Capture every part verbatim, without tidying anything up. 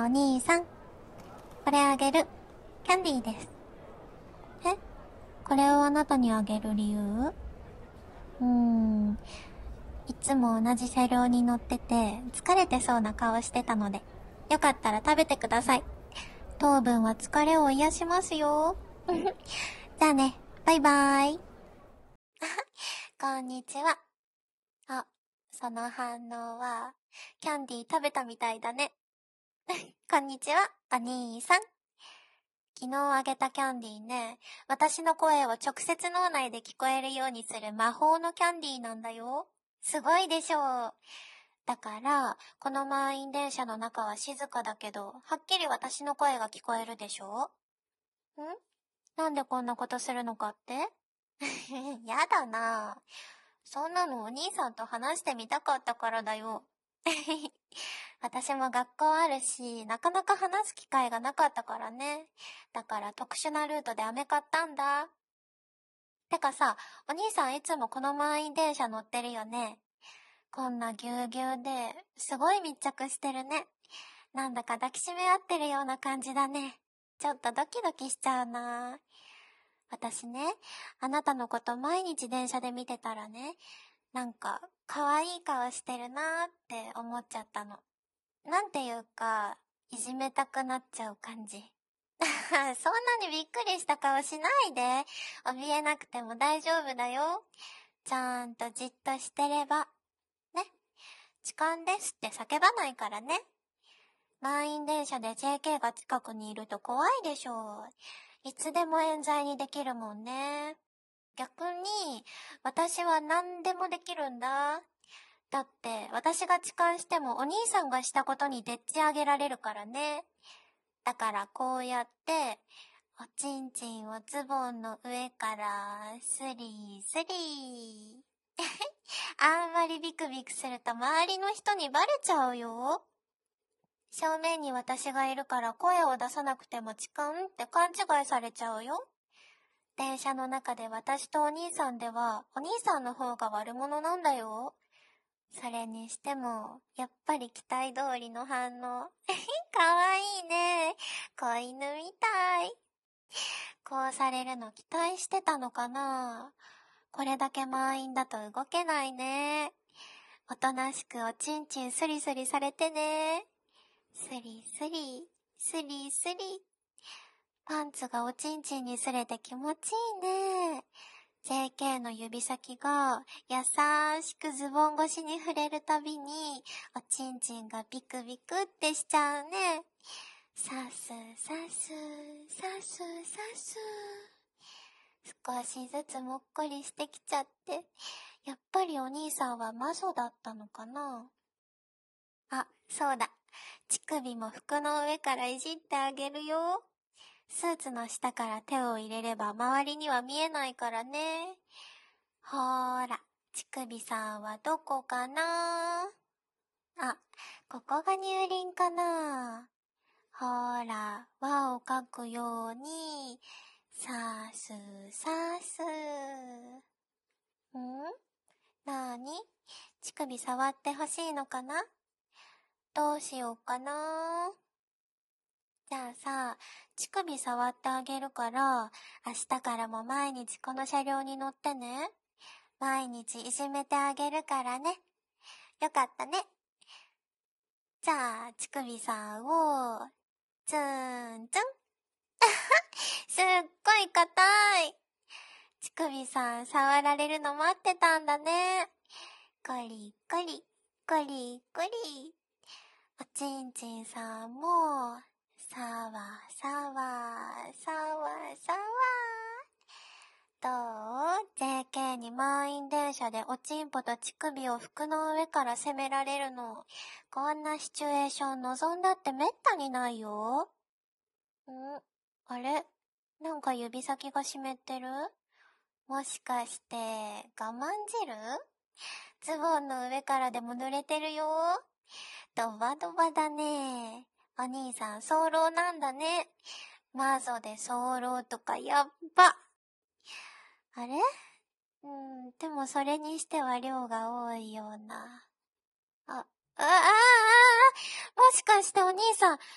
兄さん、これあげる。キャンディーです。え？これをあなたにあげる理由？うーん、いつも同じ車両に乗ってて疲れてそうな顔してたので、よかったら食べてください。糖分は疲れを癒しますよ。じゃあね、バイバーイ。こんにちは。あ、その反応は、キャンディー食べたみたいだね。こんにちは、お兄さん。昨日あげたキャンディーね、私の声を直接脳内で聞こえるようにする魔法のキャンディーなんだよ。すごいでしょう。だから、この満員電車の中は静かだけど、はっきり私の声が聞こえるでしょ？ん？なんでこんなことするのかって？やだなぁ。そんなのお兄さんと話してみたかったからだよ。私も学校あるし、なかなか話す機会がなかったからね。だから特殊なルートでアメ買ったんだ。てかさ、お兄さんいつもこの満員電車乗ってるよね。こんなぎゅうぎゅうで、すごい密着してるね。なんだか抱きしめ合ってるような感じだね。ちょっとドキドキしちゃうな。私ね、あなたのこと毎日電車で見てたらね、なんか可愛い顔してるなーって思っちゃったの。なんていうか、いじめたくなっちゃう感じ。そんなにびっくりした顔しないで。怯えなくても大丈夫だよ。ちゃんとじっとしてれば。ね。痴漢ですって叫ばないからね。満員電車で ジェーケー が近くにいると怖いでしょう。いつでも冤罪にできるもんね。逆に、私は何でもできるんだ。だって、私が痴漢してもお兄さんがしたことにでっち上げられるからね。だからこうやって、おちんちんをズボンの上からスリースリー。あんまりビクビクすると周りの人にバレちゃうよ。正面に私がいるから声を出さなくても痴漢って勘違いされちゃうよ。電車の中で私とお兄さんでは、お兄さんの方が悪者なんだよ。それにしても、やっぱり期待通りの反応。かわいいね。子犬みたい。こうされるの期待してたのかな？これだけ満員だと動けないね。おとなしくおちんちんスリスリされてね。スリスリ、スリスリ。パンツがおちんちんに擦れて気持ちいいね。ジェーケー の指先が優しくズボン越しに触れるたびにおちんちんがビクビクってしちゃうね。さすさすさすさす。少しずつもっこりしてきちゃって、やっぱりお兄さんは魔女だったのかな。あ、そうだ。乳首も服の上からいじってあげるよ。スーツの下から手を入れれば周りには見えないからね。ほーら、乳首さんはどこかな？あ、ここが乳輪かな？ほーら、輪を描くように、さーすさーす。ん？なーに？乳首触ってほしいのかな？どうしようかな？じゃあさ、乳首触ってあげるから、明日からも毎日この車両に乗ってね。毎日いじめてあげるからね。よかったね。じゃあ、乳首さんを、ツーンツン。すっごい硬い。乳首さん触られるの待ってたんだね。コリコリ、コリコリ。おちんちんさんも、さわさわ、さわさわ。どう？ ジェーケー に満員電車でおちんぽと乳首を服の上から攻められるの。こんなシチュエーション望んだってめったにないよ。ん？あれ？なんか指先が湿ってる？もしかして、我慢汁？ズボンの上からでも濡れてるよ。ドバドバだね。お兄さん、早漏なんだね。マゾで早漏とかやっば。あれ？うん、でもそれにしては量が多いような。あ、あ、あ、あ、あ、もしかしてお兄さん、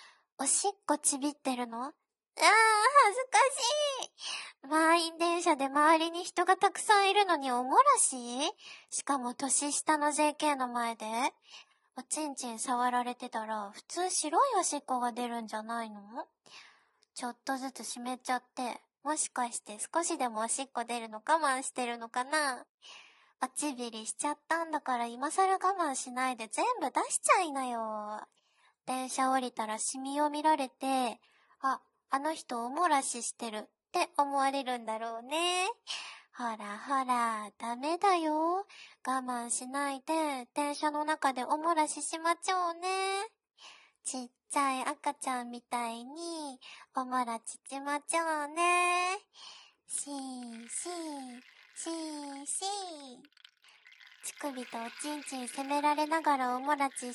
おしっこちびってるの？ああ、恥ずかしい。満員電車で周りに人がたくさんいるのにおもらし？しかも年下の ジェーケー の前で？おちんちん触られてたら普通白いおしっこが出るんじゃないの？ちょっとずつ湿っちゃって、もしかして少しでもおしっこ出るの我慢してるのかな？おちびりしちゃったんだから今更我慢しないで全部出しちゃいなよ。電車降りたらシミを見られて、あ、あの人おもらししてるって思われるんだろうね。ほらほら、ダメだよ。我慢しないで電車の中でおもらししまちゃおうね。ちっちゃい赤ちゃんみたいにおもらちちまちゃおうね。しーしー、しーしー。乳首とおちんちん責められながらおもらちして、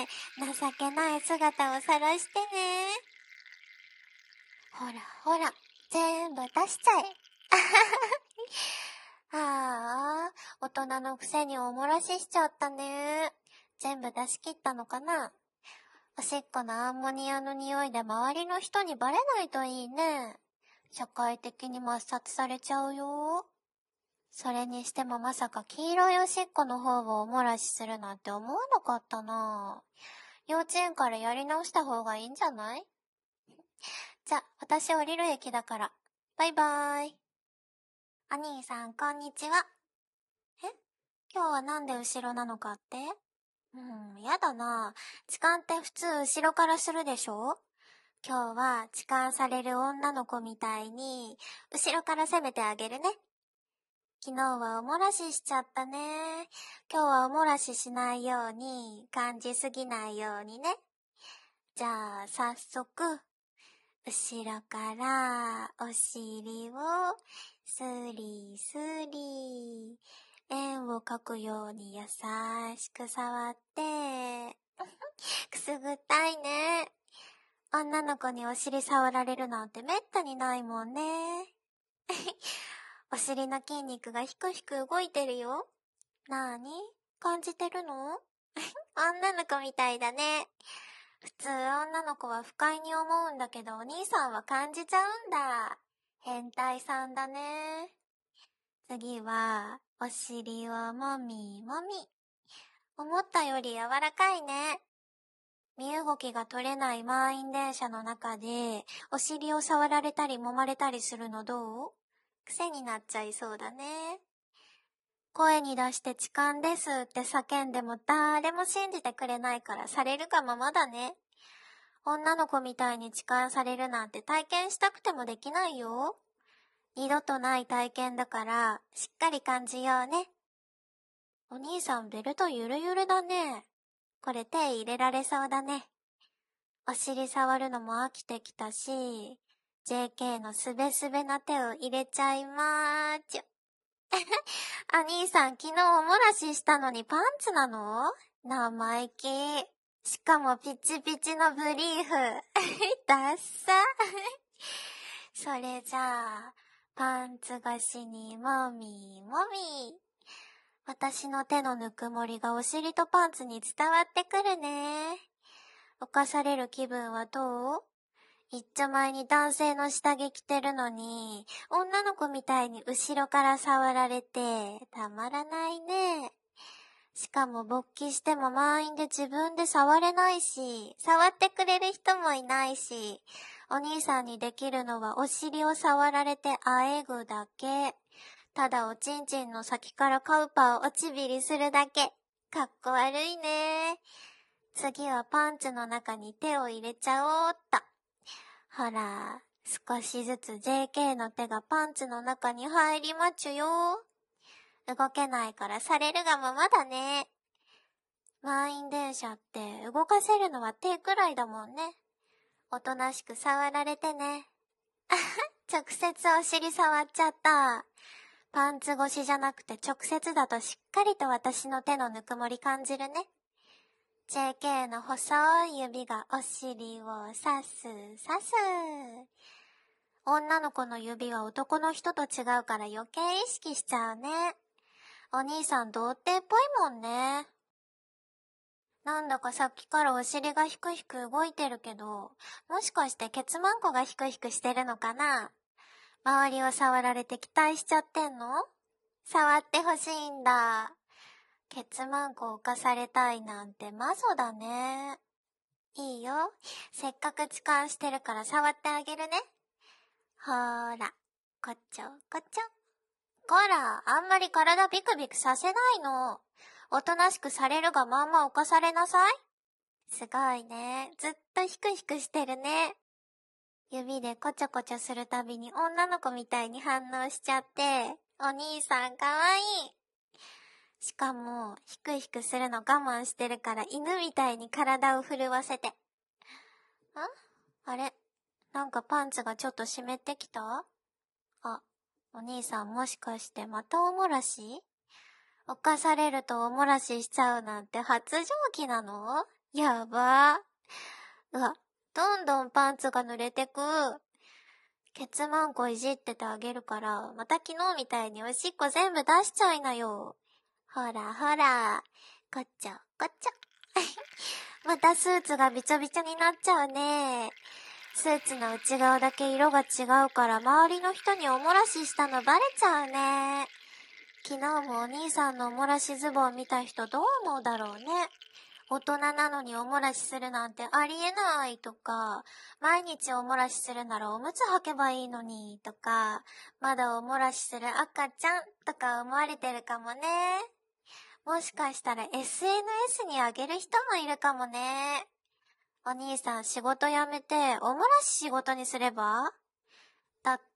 情けない姿を晒してね。ほらほら、全部出しちゃえ。ああ、大人のくせにおもらししちゃったね。全部出し切ったのかな？おしっこのアンモニアの匂いで周りの人にバレないといいね。社会的に抹殺されちゃうよ。それにしてもまさか黄色いおしっこの方をおもらしするなんて思わなかったな。幼稚園からやり直した方がいいんじゃない？じゃ、私降りる駅だから。バイバーイ。お兄さん、こんにちは。え？今日はなんで後ろなのかって？うん、やだな。痴漢って普通後ろからするでしょ？今日は痴漢される女の子みたいに、後ろから攻めてあげるね。昨日はおもらししちゃったね。今日はおもらししないように、感じすぎないようにね。じゃあ、早速、後ろからお尻をスリスリ、円を描くように優しく触って、くすぐったいね。女の子にお尻触られるなんてめったにないもんね。お尻の筋肉がひくひく動いてるよ。なーに？感じてるの？女の子みたいだね。普通女の子は不快に思うんだけどお兄さんは感じちゃうんだ。変態さんだね。次は、お尻をもみもみ。思ったより柔らかいね。身動きが取れない満員電車の中で、お尻を触られたり揉まれたりするのどう？癖になっちゃいそうだね。声に出して痴漢ですって叫んでも誰も信じてくれないからされるがままだね。女の子みたいに痴漢されるなんて体験したくてもできないよ。二度とない体験だからしっかり感じようね。お兄さんベルトゆるゆるだね。これ手入れられそうだね。お尻触るのも飽きてきたし、ジェーケー のすべすべな手を入れちゃいまーちゅ。お兄さん昨日おもらししたのにパンツなの？生意気。しかもピチピチのブリーフ。ダッサ。それじゃあ、パンツ越しにもみもみ。私の手のぬくもりがお尻とパンツに伝わってくるね。犯される気分はどう？いっちょ前に男性の下着着てるのに、女の子みたいに後ろから触られて、たまらないね。しかも勃起しても満員で自分で触れないし、触ってくれる人もいないし、お兄さんにできるのはお尻を触られてあえぐだけ。ただおちんちんの先からカウパーをおちびりするだけ。かっこ悪いね。次はパンツの中に手を入れちゃおうっと。ほら、少しずつ ジェーケー の手がパンツの中に入りまちゅよ。動けないからされるがままだね。満員電車って動かせるのは手くらいだもんね。おとなしく触られてね。直接お尻触っちゃった。パンツ越しじゃなくて直接だとしっかりと私の手のぬくもり感じるね。ジェーケー の細い指がお尻をさすさす。女の子の指は男の人と違うから余計意識しちゃうね。お兄さん童貞っぽいもんね。 なんだかさっきからお尻がひくひく動いてるけど、もしかしてケツマンコがひくひくしてるのかな？周りを触られて期待しちゃってんの？触ってほしいんだ。ケツマンコを犯されたいなんてマゾだね。いいよ。せっかく痴漢してるから触ってあげるね。ほーら、こっちょこっちょ。こら、あんまり体ビクビクさせないの。おとなしくされるがまんま犯されなさい。すごいね。ずっとヒクヒクしてるね。指でこちょこちょするたびに女の子みたいに反応しちゃって、お兄さんかわいい。しかも、ヒクヒクするの我慢してるから犬みたいに体を震わせて。ん？あれ？なんかパンツがちょっと湿ってきた？あ、お兄さんもしかしてまたおもらし？犯されるとおもらししちゃうなんて発情期なの？やば。うわ、どんどんパンツが濡れてく。ケツマンコいじっててあげるから、また昨日みたいにおしっこ全部出しちゃいなよ。ほらほら、こっちょこっちょ。またスーツがびちょびちょになっちゃうね。スーツの内側だけ色が違うから周りの人におもらししたのバレちゃうね。昨日もお兄さんのおもらしズボン見た人どう思うだろうね。大人なのにおもらしするなんてありえないとか、毎日おもらしするならおむつ履けばいいのにとか、まだおもらしする赤ちゃんとか思われてるかもね。もしかしたら エスエヌエス にあげる人もいるかもね。お兄さん仕事辞めておもらし仕事にすれば？だって、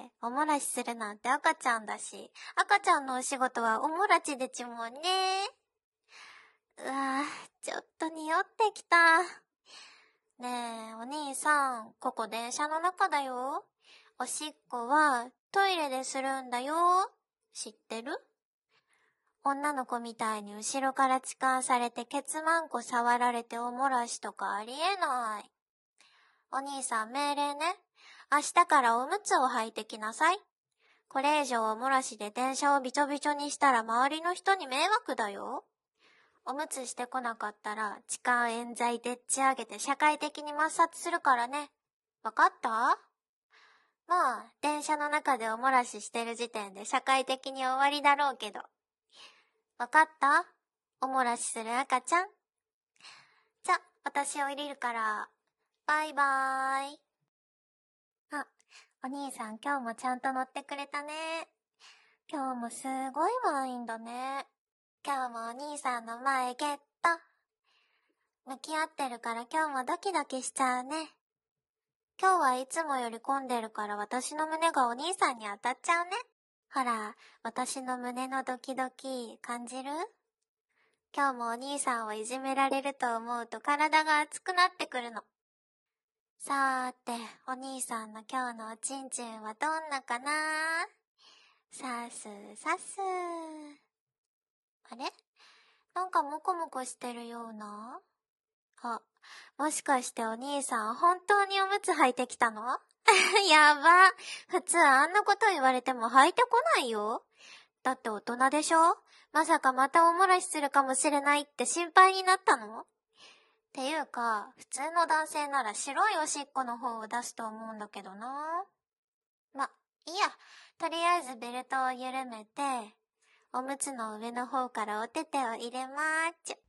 おもらしするなんて赤ちゃんだし、赤ちゃんのお仕事はおもらちでちもんね。うわぁ、ちょっと匂ってきた。ねえ、お兄さん、ここ電車の中だよ。おしっこはトイレでするんだよ。知ってる？女の子みたいに後ろから痴漢されてケツマンコ触られておもらしとかありえない。お兄さん命令ね。明日からおむつを履いてきなさい。これ以上おもらしで電車をびちょびちょにしたら周りの人に迷惑だよ。おむつしてこなかったら痴漢冤罪でっち上げて社会的に抹殺するからね。わかった？まあ、電車の中でおもらししてる時点で社会的に終わりだろうけど。わかった？おもらしする赤ちゃん。じゃ、私降りるから。バイバーイ。あ、お兄さん今日もちゃんと乗ってくれたね。今日もすごい満員だね。今日もお兄さんの前ゲット。向き合ってるから今日もドキドキしちゃうね。今日はいつもより混んでるから私の胸がお兄さんに当たっちゃうね。ほら、私の胸のドキドキ感じる？今日もお兄さんをいじめられると思うと体が熱くなってくるの。さーて、お兄さんの今日のおちんちんはどんなかな？さすさす。あれ？なんかモコモコしてるような？あ、もしかしてお兄さん本当におむつ履いてきたの？やば。普通あんなこと言われても履いてこないよ。だって大人でしょ？まさかまたおもらしするかもしれないって心配になったの？っていうか、普通の男性なら白いおしっこの方を出すと思うんだけどな。ま、いいや。とりあえずベルトを緩めて、おむつの上の方からお手手を入れまーちゅ。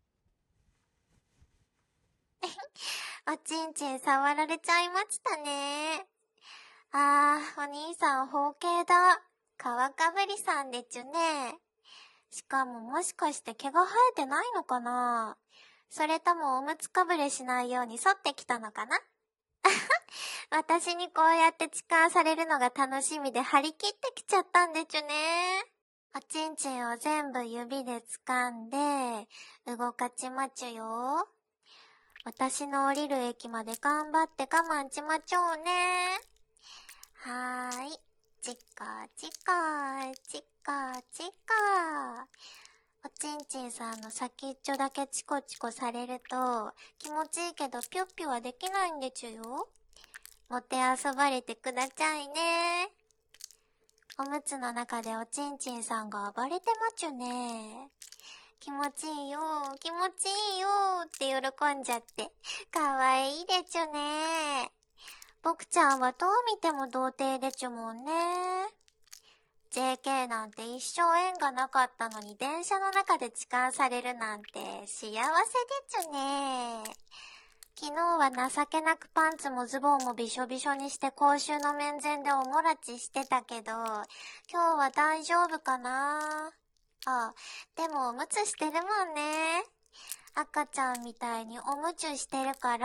おちんちん触られちゃいましたね。あー、お兄さん包茎だ。皮かぶりさんでちゅね。しかももしかして毛が生えてないのかな？それともおむつかぶれしないように剃ってきたのかな？私にこうやって痴漢されるのが楽しみで張り切ってきちゃったんでちゅね。おちんちんを全部指で掴んで、動かちまちゅよ。私の降りる駅まで頑張って我慢ちまちょうね。はーい。チッカチッカチッカチッカ。おちんちんさんの先っちょだけチコチコされると気持ちいいけどピュッピュはできないんでちゅよ。もてあそばれてくだちゃいね。おむつの中でおちんちんさんが暴れてまちゅね。 気持ちいいよ、気持ちいいよって喜んじゃって。かわいいでちゅね。僕ちゃんはどう見ても童貞でちゅもんね。ジェーケー なんて一生縁がなかったのに電車の中で痴漢されるなんて幸せでちゅね。昨日は情けなくパンツもズボンもびしょびしょにして公衆の面前でおもらちしてたけど、今日は大丈夫かな。あ、でもおむつしてるもんね。赤ちゃんみたいにおむつしてるから、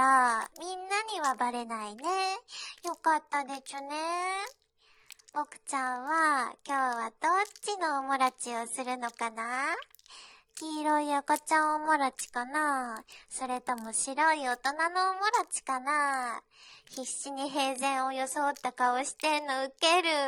みんなにはバレないね。よかったでちゅね。僕ちゃんは今日はどっちのおもらちをするのかな。黄色い赤ちゃんおもらちかな、それとも白い大人のおもらちかな。必死に平然を装った顔してんのウケる。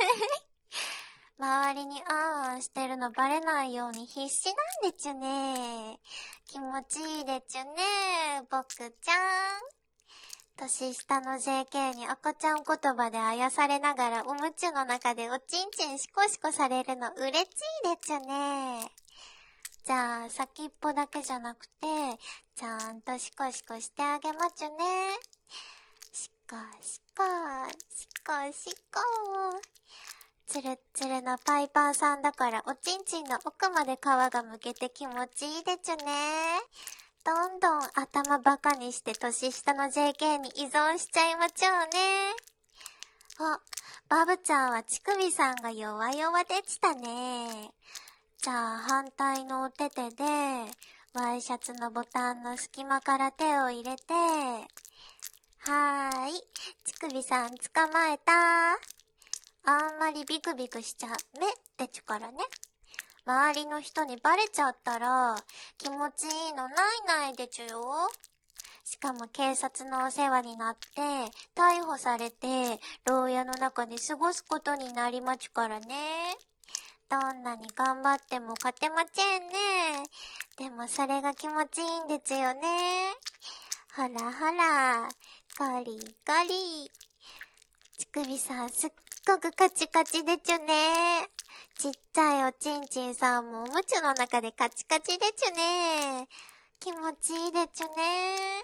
周りにあんあんしてるのバレないように必死なんでちゅね。気持ちいいでちゅね、僕ちゃん。年下の ジェーケー に赤ちゃん言葉であやされながらおむつの中でおちんちんシコシコされるの嬉しいでちゅね。じゃあ先っぽだけじゃなくて、ちゃんとシコシコしてあげまちゅね。シコシコ、シコシコ。つるっつるのパイパンさんだからおちんちんの奥まで皮がむけて気持ちいいでちゅね。どんどん頭バカにして年下の ジェーケー に依存しちゃいまちょうね。あ、バブちゃんは乳首さんが弱々でしたね。じゃあ反対のお手手でワイシャツのボタンの隙間から手を入れて、はーい、乳首さん捕まえた。あんまりビクビクしちゃめってちゅからね。周りの人にバレちゃったら気持ちいいのないないでちゅよ。しかも警察のお世話になって逮捕されて牢屋の中で過ごすことになりまちゅからね。どんなに頑張っても勝てませんね。でもそれが気持ちいいんですよね。ほらほら、ゴリゴリ。乳首さんすっごくカチカチでちゅね。ちっちゃいおちんちんさんもおむつの中でカチカチでちゅね。気持ちいいでちゅね。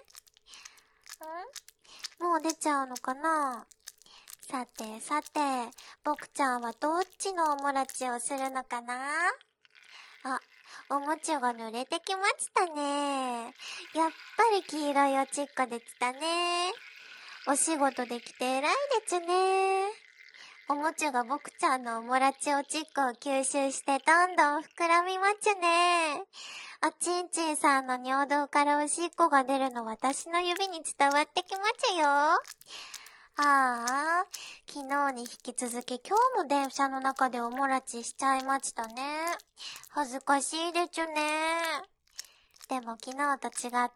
ん？もう出ちゃうのかな？さてさて、僕ちゃんはどっちのおもらちをするのかな？あ、おもちゃが濡れてきましたね。やっぱり黄色いおちっこできたね。お仕事できて偉いでちゅね。おもちゃが僕ちゃんのおもらちおちっこを吸収してどんどん膨らみまちゅね。おちんちんさんの尿道からおしっこが出るの私の指に伝わってきまちゅよ。ああ、昨日に引き続き今日も電車の中でおもらちしちゃいましたね。恥ずかしいでちゅね。でも昨日と違って、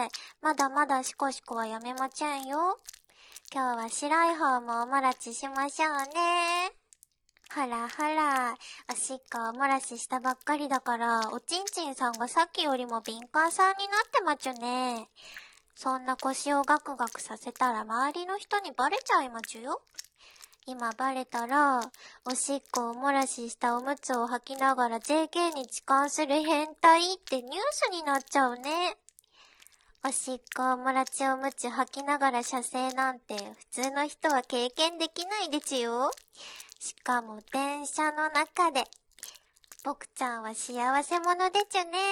まだまだシコシコはやめまちぇんよ。今日は白い方もおもらちしましょうね。ほらほら、おしっこおもらししたばっかりだから、おちんちんさんがさっきよりも敏感さんになってまちゅね。そんな腰をガクガクさせたら周りの人にバレちゃいまちゅよ。今バレたら、おしっこを漏らししたおむつを履きながら ジェーケー に痴漢する変態ってニュースになっちゃうね。おしっこを漏らしおむつ履きながら射精なんて普通の人は経験できないでちゅよ。しかも電車の中で。僕ちゃんは幸せ者でちゅね。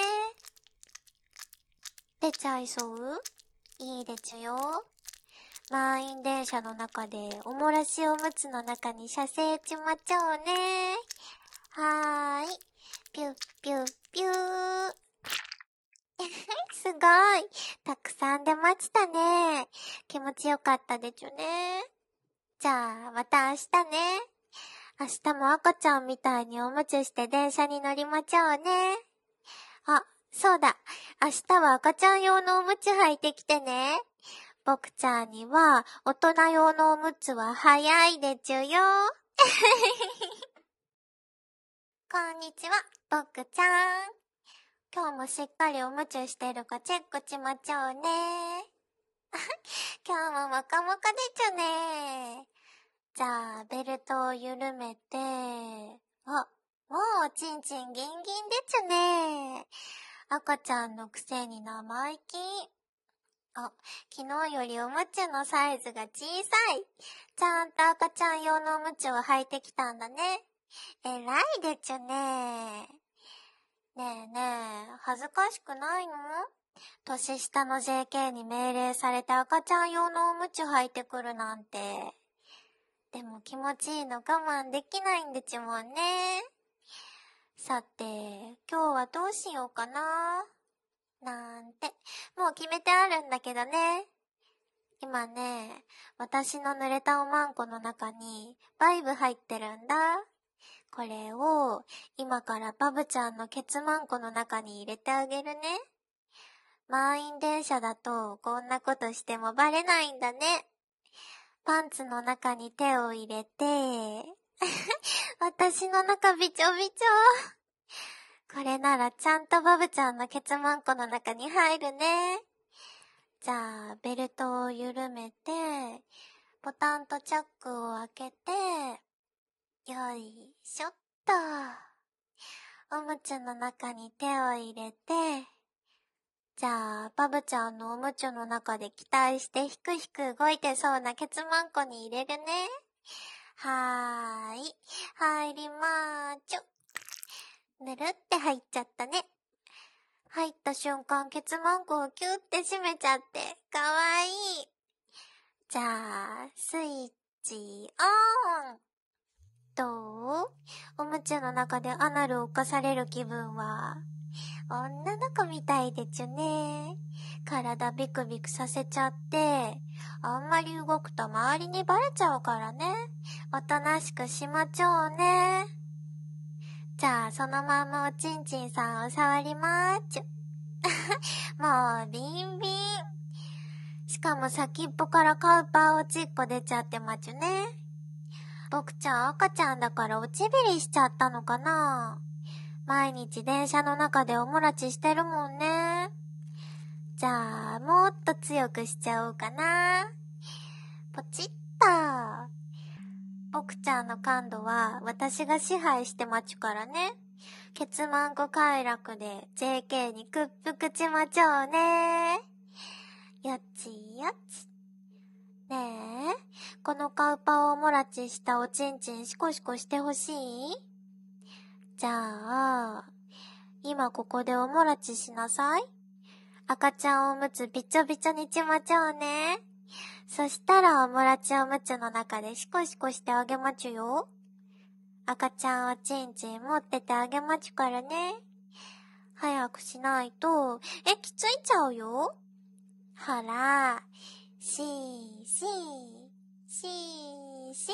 出ちゃいそう？いいでちゅよ。満員電車の中でおもらしおむつの中に射精ちまちょうね。はーい。ピュッピュッピュー。すごい。たくさん出ましたね。気持ちよかったでちゅね。じゃあ、また明日ね。明日も赤ちゃんみたいにおむつして電車に乗りまちょうね。あ、そうだ。明日は赤ちゃん用のおむつ履いてきてね。僕ちゃんには大人用のおむつは早いでちゅよ。こんにちは、僕ちゃん。今日もしっかりおむつしてるかチェックしまちょうね。今日ももかもかでちゅね。じゃあ、ベルトを緩めて、あ、 もう、ちんちんギンギンでちゅね。赤ちゃんのくせに生意気。あ、昨日よりおむつのサイズが小さい。ちゃんと赤ちゃん用のおむつを履いてきたんだね。えらいでちゅね。ねえねえ、恥ずかしくないの？年下の ジェーケー に命令されて赤ちゃん用のおむつ履いてくるなんて。でも気持ちいいの我慢できないんでちゅもんね。さて、今日はどうしようかな。なんて、もう決めてあるんだけどね。今ね、私の濡れたおまんこの中にバイブ入ってるんだ。これを今からバブちゃんのケツマンコの中に入れてあげるね。満員電車だとこんなことしてもバレないんだね。パンツの中に手を入れて、私の中びちょびちょ。これならちゃんとバブちゃんのケツマンコの中に入るね。じゃあ、ベルトを緩めて、ボタンとチャックを開けて、よいしょっと。おむつの中に手を入れて、じゃあ、バブちゃんのおむつの中で期待してひくひく動いてそうなケツマンコに入れるね。はーい。入りまーちょ。ぬるって入っちゃったね。入った瞬間、ケツマンコをキューって閉めちゃって、かわいい。じゃあ、スイッチオン。どう？おむつの中でアナルを犯される気分は、女の子みたいでちゅね。体ビクビクさせちゃって、あんまり動くと周りにバレちゃうからね。おとなしくしまちょうね。じゃあ、そのままおちんちんさんを触りまーちゅ。もう、ビンビン。しかも先っぽからカウパーおちっこ出ちゃってまちゅね。僕ちゃん赤ちゃんだからおちびりしちゃったのかな。毎日電車の中でおもらちしてるもんね。じゃあ、もっと強くしちゃおうかな。ポチッと。僕ちゃんの感度は私が支配してまちゅからね。ケツマンコ快楽で ジェーケー にくっぷくちまちょうね。よちよち。ねえ、このカウパをおもらちしたおちんちんシコシコしてほしい？じゃあ、今ここでおもらちしなさい。赤ちゃんおむつびちょびちょにちまちょうね。そしたらおもらちおむつの中でシコシコしてあげまちゅよ。赤ちゃんおちんちん持っててあげまちゅからね。早くしないと液ついちゃうよ。ほら、しーしー、しーし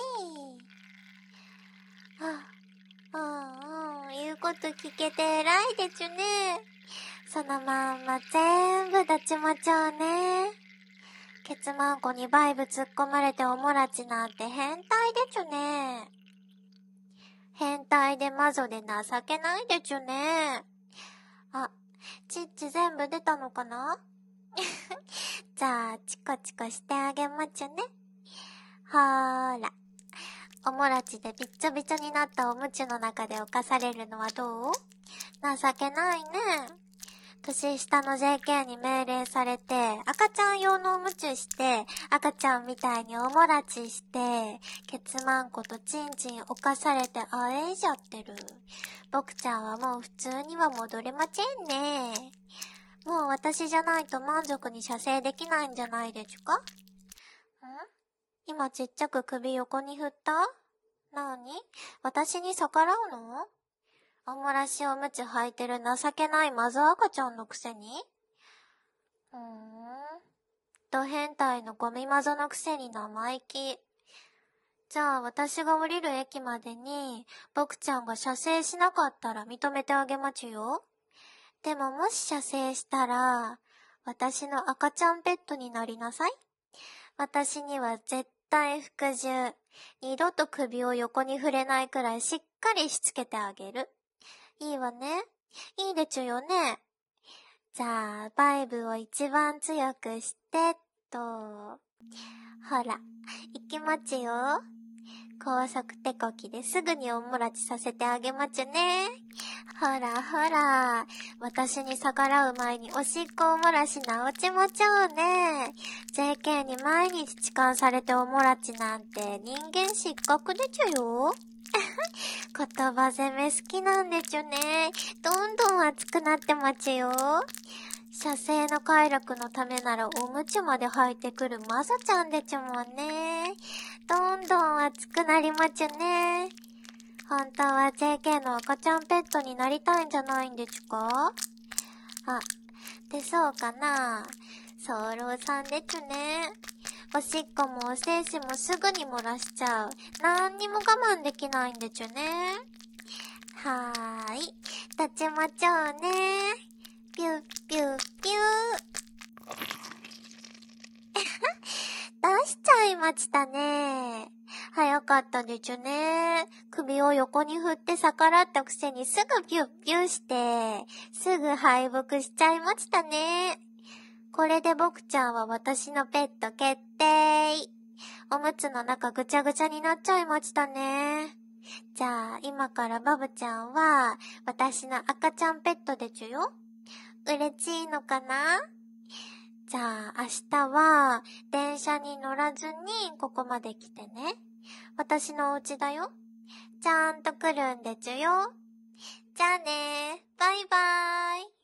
ー。あ、うんうん、言うこと聞けて偉いでちゅね。そのまんま全部立ちまちょうね。ケツマンコにバイブ突っ込まれておもらちなんて変態でちゅね。変態でマゾで情けないでちゅね。あ、チッチ全部出たのかな？じゃあ、チコチコしてあげまちゅね。ほーら。おもらちでびっちょびちょになったおむつの中で犯されるのはどう？情けないね。年下の ジェーケー に命令されて、赤ちゃん用のおむつして、赤ちゃんみたいにおもらちして、ケツマンコとチンチン犯されてあえいじゃってる。僕ちゃんはもう普通には戻れまちんね。もう私じゃないと満足に射精できないんじゃないでちゅか？ん？今ちっちゃく首横に振った？なに？私に逆らうの？おもらしおむつ履いてる情けないマゾ赤ちゃんのくせに？うーん。ド変態のゴミマゾのくせに生意気。じゃあ私が降りる駅までに、僕ちゃんが射精しなかったら認めてあげまちゅよ。でももし射精したら、私の赤ちゃんペットになりなさい。私には絶対服従。二度と首を横に振れないくらいしっかりしつけてあげる。いいわね。いいでちゅよね。じゃあ、バイブを一番強くして、と。ほら、行きまちよ。 高速手こきですぐにおもらちさせてあげまちゅね。ほらほら、私に逆らう前におしっこおもらしなおちもちょうね。ジェーケー に毎日痴漢されておもらちなんて人間失格でちゅよ。言葉攻め好きなんでちゅね。どんどん熱くなってまちよ。射精の快楽のためならおむつまで履いてくるまさちゃんでちゅもんね。どんどん熱くなりまちゅね。本当は ジェーケー の赤ちゃんペットになりたいんじゃないんでちゅか？あ、でそうかな。早漏さんでちゅね。おしっこもお精子もすぐに漏らしちゃう。なんにも我慢できないんでちゅね。はーい。立ちまちょうね。ピュッピュッピュー。出しちゃいましたね。早かったでちゅね。首を横に振って逆らったくせにすぐピュッピュして、すぐ敗北しちゃいましたね。これで僕ちゃんは私のペット決定。おむつの中ぐちゃぐちゃになっちゃいましたね。じゃあ今からバブちゃんは私の赤ちゃんペットでちゅよ。嬉しいのかな？じゃあ明日は電車に乗らずにここまで来てね。私のお家だよ。ちゃんと来るんでちゅよ。じゃあね。バイバーイ。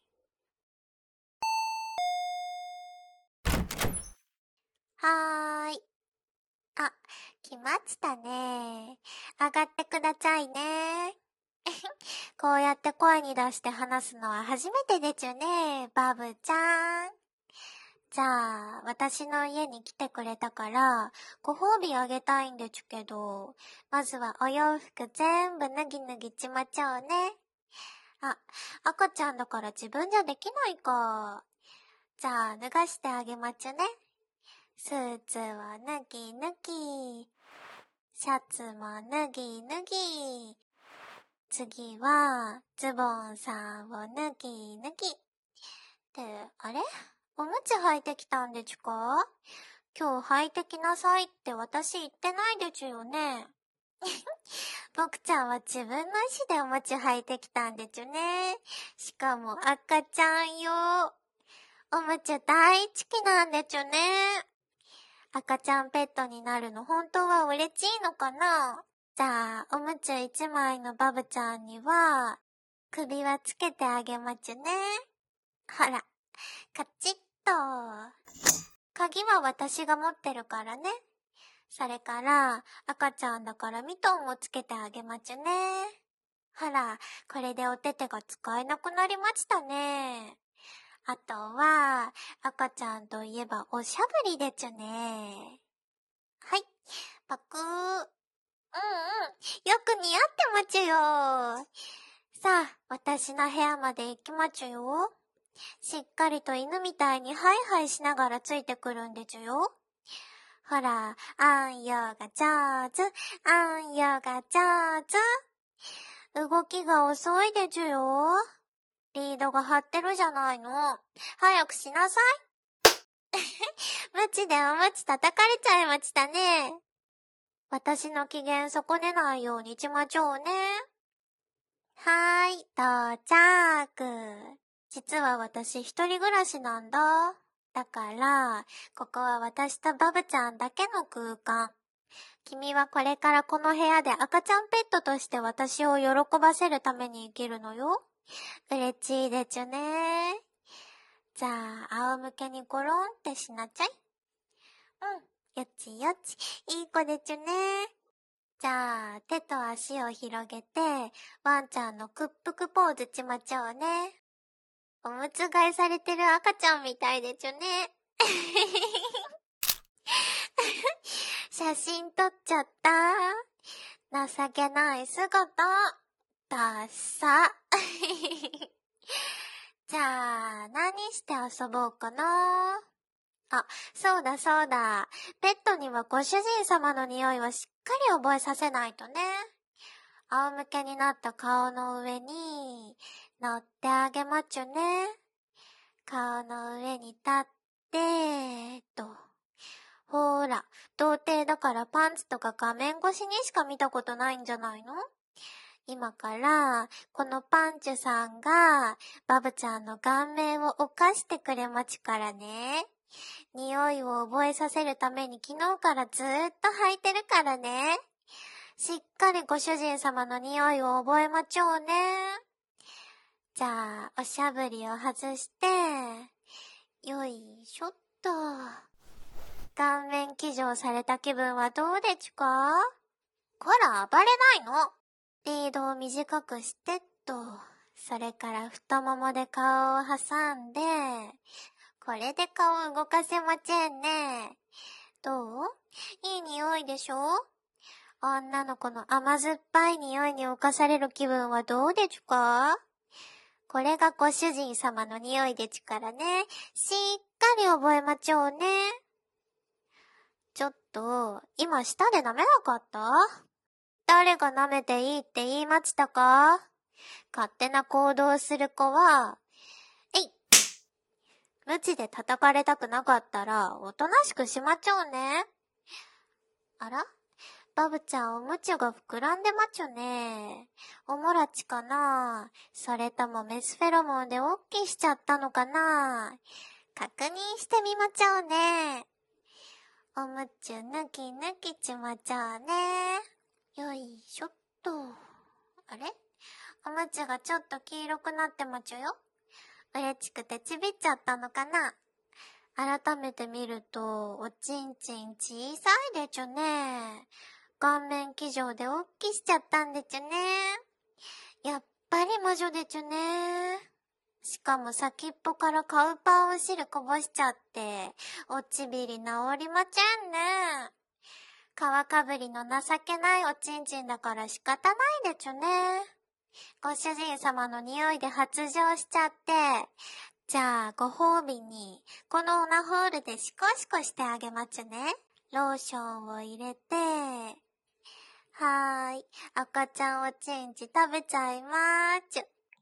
はーい。あ、来ましたね。上がってくださいね。こうやって声に出して話すのは初めてでちゅね、バブちゃん。じゃあ、私の家に来てくれたから、ご褒美あげたいんでちゅけど、まずはお洋服全部脱ぎ脱ぎちまちょうね。あ、赤ちゃんだから自分じゃできないか。じゃあ、脱がしてあげまちゅね。スーツは脱ぎ脱ぎ。シャツも脱ぎ脱ぎ。次は、ズボンさんを脱ぎ脱ぎ。ってあれ？おむつ履いてきたんでちゅか？今日履いてきなさいって私言ってないでちゅよね。僕ちゃんは自分の意思でおむつ履いてきたんでちゅね。しかも赤ちゃんよ。おむつ大好きなんでちゅね。赤ちゃんペットになるの本当は嬉しいのかな？じゃあ、おむつ一枚のバブちゃんには、首輪つけてあげまちゅね。ほら、カチッと。鍵は私が持ってるからね。それから、赤ちゃんだからミトンもつけてあげまちゅね。ほら、これでお手手が使えなくなりましたね。あとは、赤ちゃんといえばおしゃぶりでちゅね。はい、パクー。うんうん、よく似合ってまちゅよ。さあ、私の部屋まで行きまちゅよ。しっかりと犬みたいにハイハイしながらついてくるんでちゅよ。ほら、あんよが上手、あんよが上手。動きが遅いでちゅよ。リードが張ってるじゃないの。早くしなさい。ムチでおむつ叩かれちゃいましたね。私の機嫌損ねないようにしまちょうね。はーい、到着。実は私一人暮らしなんだ。だから、ここは私とバブちゃんだけの空間。君はこれからこの部屋で赤ちゃんペットとして私を喜ばせるために生きるのよ。嬉しいでちゅね。じゃあ、仰向けにゴロンってしなちゃい。うん、よちよち、いい子でちゅね。じゃあ、手と足を広げて、ワンちゃんの屈服ポーズちまちょうね。おむつ替えされてる赤ちゃんみたいでちゅね。写真撮っちゃった。情けない姿。ダッサ。じゃあ、何して遊ぼうかな。あ、そうだそうだ。ペットにはご主人様の匂いをしっかり覚えさせないとね。仰向けになった顔の上に乗ってあげまちゅね。顔の上に立って、と。 ほーら、童貞だからパンツとか画面越しにしか見たことないんじゃないの？今から、このパンチュさんが、バブちゃんの顔面を犯してくれまちからね。匂いを覚えさせるために昨日からずーっと履いてるからね。しっかりご主人様の匂いを覚えまちょうね。じゃあ、おしゃぶりを外して、よいしょっと。顔面騎乗された気分はどうでちゅか？こら、暴れないの。リードを短くしてっと。それから太ももで顔を挟んで、これで顔動かせまちんね。どう？いい匂いでしょ？女の子の甘酸っぱい匂いに侵される気分はどうでちゅか？これがご主人様の匂いでちゅからね。しっかり覚えまちょうね。ちょっと、今舌で舐めなかった？誰が舐めていいって言いましたか？勝手な行動する子は、えい！無知で叩かれたくなかったら、おとなしくしまちょうね。あら？バブちゃんおむちゅが膨らんでまちゅね。おもらちかな？それともメスフェロモンでおっきしちゃったのかな？確認してみまちょうね。おむちゅぬきぬきちまちょうね。よいしょっと。あれ？おむちゅがちょっと黄色くなってまちゅよ。嬉しくてちびっちゃったのかな？改めて見ると、おちんちん小さいでちゅね。顔面騎乗でおっきしちゃったんでちゅね。やっぱり魔女でちゅね。しかも先っぽからカウパーお汁こぼしちゃって、おちびり治りまちゃんね。皮かぶりの情けないおちんちんだから仕方ないでちゅね。ご主人様の匂いで発情しちゃって、じゃあご褒美にこのオナホールでシコシコしてあげまちゅね。ローションを入れて、はーい、赤ちゃんおちんち食べちゃいまーちゅ。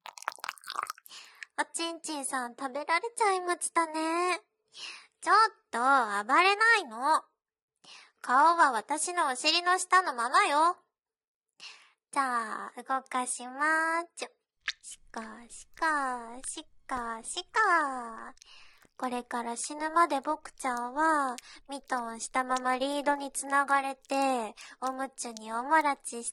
おちんちんさん食べられちゃいましたね。ちょっと暴れないの。顔は私のお尻の下のままよ。じゃあ、動かしまーちゅ。しかしか、しかしか。これから死ぬまで僕ちゃんは、ミトンしたままリードにつながれて、おむつにおもらちして、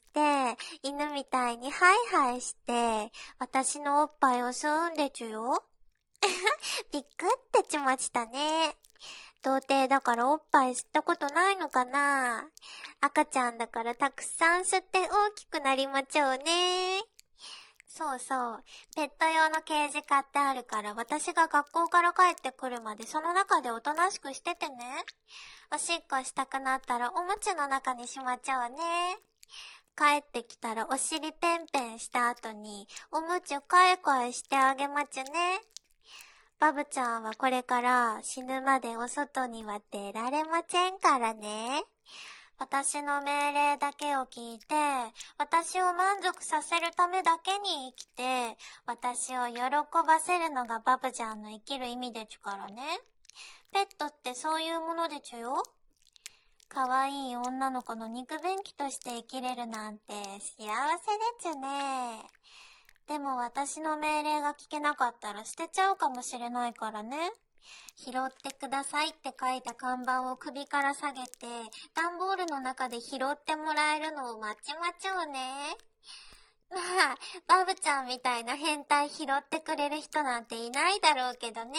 犬みたいにハイハイして、私のおっぱいを吸うんでちゅよ。びっくってちましたね。童貞だからおっぱい吸ったことないのかな？赤ちゃんだからたくさん吸って大きくなりまちょうね。そうそう。ペット用のケージ買ってあるから私が学校から帰ってくるまでその中でおとなしくしててね。おしっこしたくなったらおむつの中にしまちゃうね。帰ってきたらお尻ペンペンした後におむつかえかえしてあげまちゅね。バブちゃんはこれから死ぬまでお外には出られませんからね。私の命令だけを聞いて、私を満足させるためだけに生きて、私を喜ばせるのがバブちゃんの生きる意味でちゅからね。ペットってそういうものでちゅよ。かわいい女の子の肉便器として生きれるなんて幸せでちゅね。でも私の命令が聞けなかったら捨てちゃうかもしれないからね。拾ってくださいって書いた看板を首から下げて、段ボールの中で拾ってもらえるのを待ちまちょうね。まあ、バブちゃんみたいな変態拾ってくれる人なんていないだろうけどね。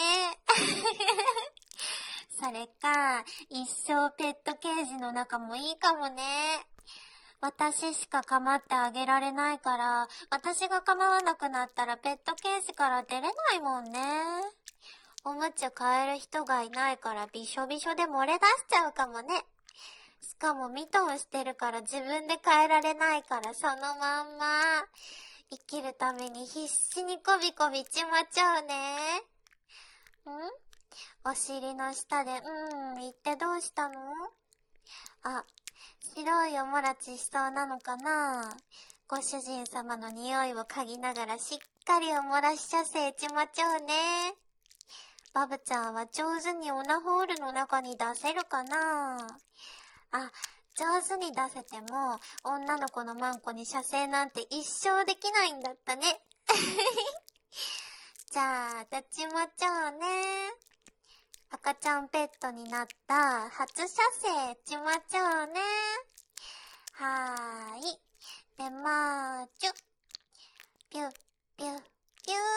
それか、一生ペットケージの中もいいかもね。私しか構ってあげられないから、私が構わなくなったらペットケージから出れないもんね。おむつ買える人がいないからびしょびしょで漏れ出しちゃうかもね。しかもミトンしてるから自分で変えられないからそのまんま。生きるために必死にこびこびちまちゃうね。ん？お尻の下でうーん言ってどうしたの？あ、白いおもらちしそうなのかな？ご主人様の匂いを嗅ぎながらしっかりおもらし射精ちまちゃうね。 バブちゃんは上手にオナホールの中に出せるかな？あ、上手に出せても、女の子のマンコに射精なんて一生できないんだったね。じゃあ、どっちもちょうね。赤ちゃんペットになった初射精ちまちょうね。はーい。でまーちゅ。ぴゅ、ぴゅ、ぴゅー。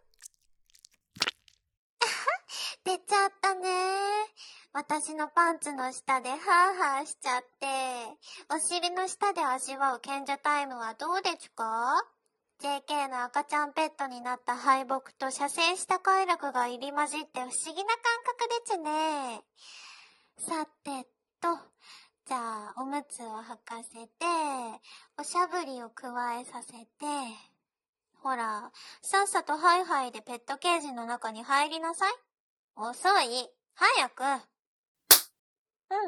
出ちゃったねー。私のパンツの下でハーハーしちゃって、お尻の下で味わう賢者タイムはどうですか？ ジェーケー の赤ちゃんペットになった敗北と射精した快楽が入り混じって不思議な感覚ですね。さてと、じゃあおむつを履かせて、おしゃぶりを加えさせて、ほら、さっさとハイハイでペットケージの中に入りなさい。遅い。早く。うん。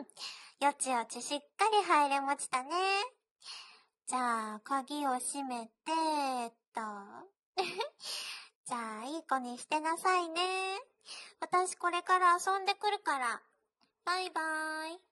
よちよちしっかり入れましたね。じゃあ、鍵を閉めて、えっと。じゃあ、いい子にしてなさいね。私これから遊んでくるから。バイバーイ。